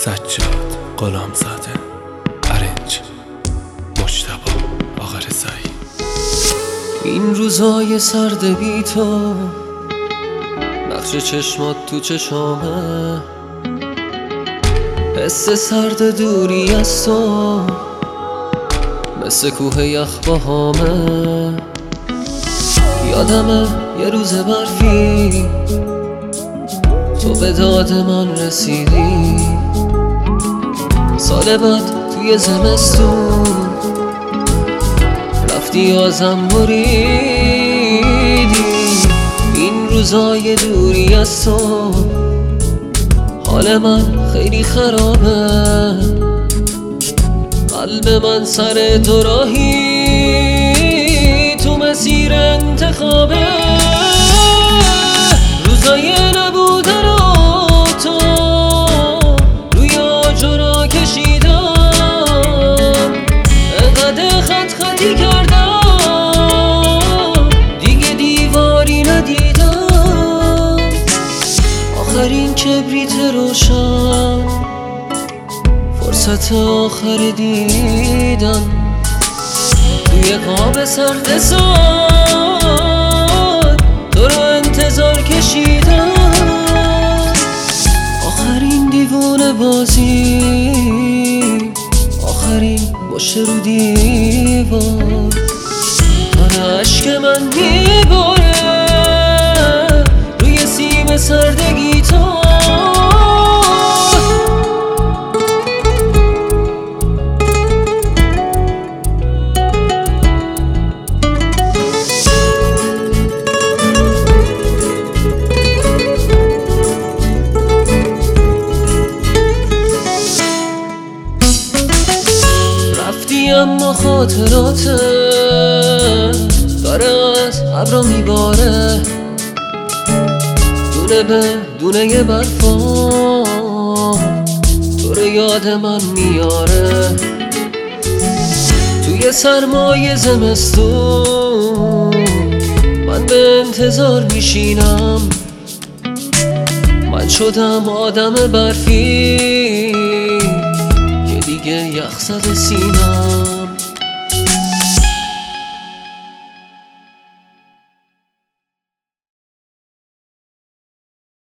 سجاد غلامزاده، ارنج مجتبی آقا رضایی. این روزای سرد بی تو، نقش چشمات تو چشامه، حس سرد دوری از تو مثل کوه یخ باهامه. یادمه یه روز برفی تو به داد من رسیدی، سال بعد توی زمستون رفتی ازم بریدی. این روزای دوری از تو حال من خیلی خرابه، قلب من سر تو راهی تو مسیر انتخابه. روزای نبودن و تو روی آجرا کشیدم، انقدر خط خطی کردم دیگه دیواری ندیدم. آخرین کبریت روشن، فرصت آخر دیدن توی قاب سرد ساد تو رو انتظار کشیدم. آخرین دیوانه بازی، آخرین باشه رو دیوار، داره عشق من میباره روی سیم سرد گیتار. اما خاطراته داره از ابرا میباره، دونه به دونه یه برفا تو رو یاد من میاره. توی سرمای زمستون من به انتظار میشینم، من شدم آدم برفی که دیگه یخ زده سینم.